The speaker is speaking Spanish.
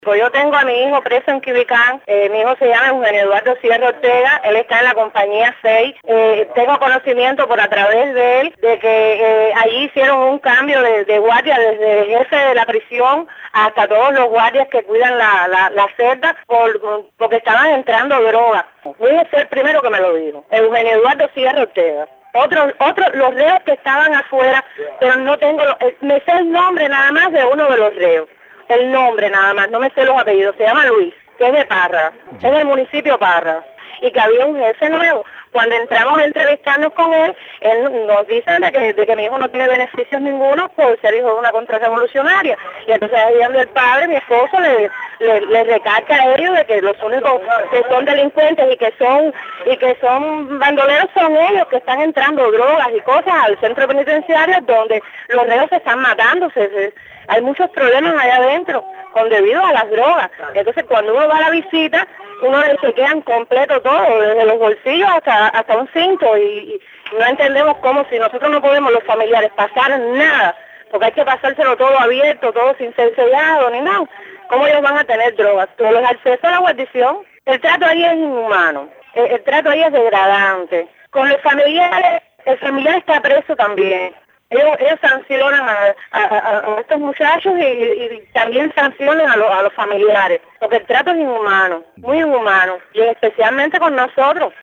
Pues yo tengo a mi hijo preso en Quibicán. Mi hijo se llama Eugenio Eduardo Sierra Ortega, él está en la compañía 6. Tengo conocimiento por a través de él de que allí hicieron un cambio de guardia desde el jefe de la prisión hasta todos los guardias que cuidan la celda porque estaban entrando drogas. Voy a ser el primero que me lo dijo, Eugenio Eduardo Sierra Ortega. Otros, los reos que estaban afuera, pero no tengo, me sé el nombre nada más de uno de los reos. El nombre nada más, no me sé los apellidos, se llama Luis, que es de Parra, es del municipio Parra, y que había un jefe nuevo. Cuando entramos a entrevistarnos con él nos dice de que mi hijo no tiene beneficios ninguno por ser hijo de una contrarrevolucionaria. Y entonces ahí donde el padre, mi esposo, le recalca a ellos de que los únicos que son delincuentes y que son bandoleros son ellos que están entrando drogas y cosas al centro penitenciario donde los reos se están matando. Hay muchos problemas allá adentro debido a las drogas. Entonces cuando uno va a la visita, uno le chequean completo todo, desde los bolsillos hasta un cinto, y no entendemos cómo, si nosotros no podemos los familiares pasar nada, porque hay que pasárselo todo abierto, todo sin ser sellado ni nada, ¿cómo ellos van a tener drogas? Todo el acceso a la guarnición, el trato ahí es inhumano, el trato ahí es degradante. Con los familiares, el familiar está preso también. Ellos sancionan a estos muchachos y también sancionan a los familiares, porque el trato es inhumano, muy inhumano, y especialmente con nosotros.